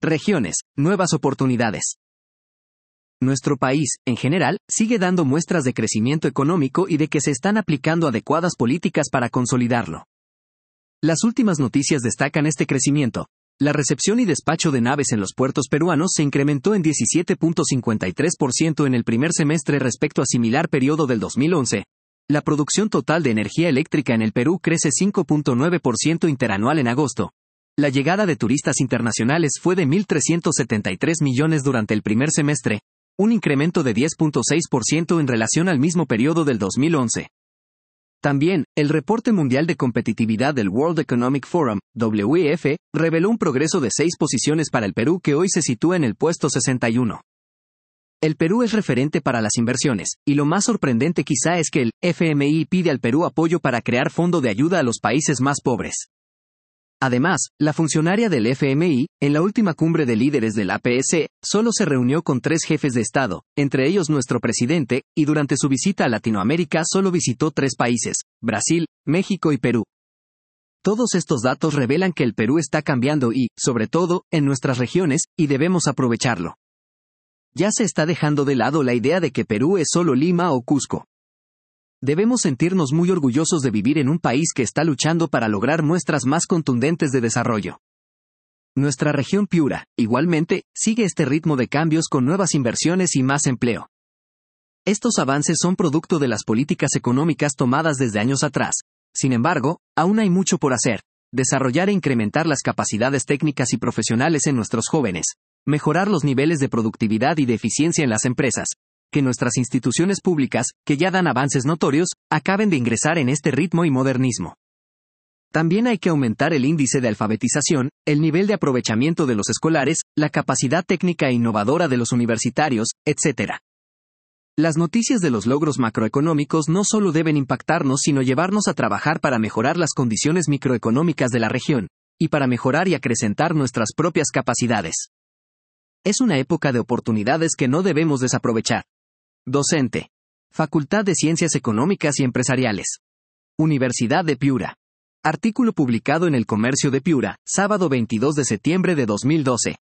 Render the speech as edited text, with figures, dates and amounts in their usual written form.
Regiones, nuevas oportunidades. Nuestro país, en general, sigue dando muestras de crecimiento económico y de que se están aplicando adecuadas políticas para consolidarlo. Las últimas noticias destacan este crecimiento. La recepción y despacho de naves en los puertos peruanos se incrementó en 17.53% en el primer semestre respecto a similar periodo del 2011. La producción total de energía eléctrica en el Perú crece 5.9% interanual en agosto. La llegada de turistas internacionales fue de 1.373 millones durante el primer semestre, un incremento de 10.6% en relación al mismo periodo del 2011. También, el Reporte Mundial de Competitividad del World Economic Forum, WEF, reveló un progreso de 6 posiciones para el Perú que hoy se sitúa en el puesto 61. El Perú es referente para las inversiones, y lo más sorprendente quizá es que el FMI pide al Perú apoyo para crear fondo de ayuda a los países más pobres. Además, la funcionaria del FMI, en la última cumbre de líderes del APEC, solo se reunió con 3 jefes de Estado, entre ellos nuestro presidente, y durante su visita a Latinoamérica solo visitó 3 países, Brasil, México y Perú. Todos estos datos revelan que el Perú está cambiando y, sobre todo, en nuestras regiones, y debemos aprovecharlo. Ya se está dejando de lado la idea de que Perú es solo Lima o Cusco. Debemos sentirnos muy orgullosos de vivir en un país que está luchando para lograr muestras más contundentes de desarrollo. Nuestra región Piura, igualmente, sigue este ritmo de cambios con nuevas inversiones y más empleo. Estos avances son producto de las políticas económicas tomadas desde años atrás. Sin embargo, aún hay mucho por hacer: desarrollar e incrementar las capacidades técnicas y profesionales en nuestros jóvenes, mejorar los niveles de productividad y de eficiencia en las empresas, que nuestras instituciones públicas, que ya dan avances notorios, acaben de ingresar en este ritmo y modernismo. También hay que aumentar el índice de alfabetización, el nivel de aprovechamiento de los escolares, la capacidad técnica e innovadora de los universitarios, etc. Las noticias de los logros macroeconómicos no solo deben impactarnos sino llevarnos a trabajar para mejorar las condiciones microeconómicas de la región, y para mejorar y acrecentar nuestras propias capacidades. Es una época de oportunidades que no debemos desaprovechar. Docente. Facultad de Ciencias Económicas y Empresariales. Universidad de Piura. Artículo publicado en El Comercio de Piura, sábado 22 de septiembre de 2012.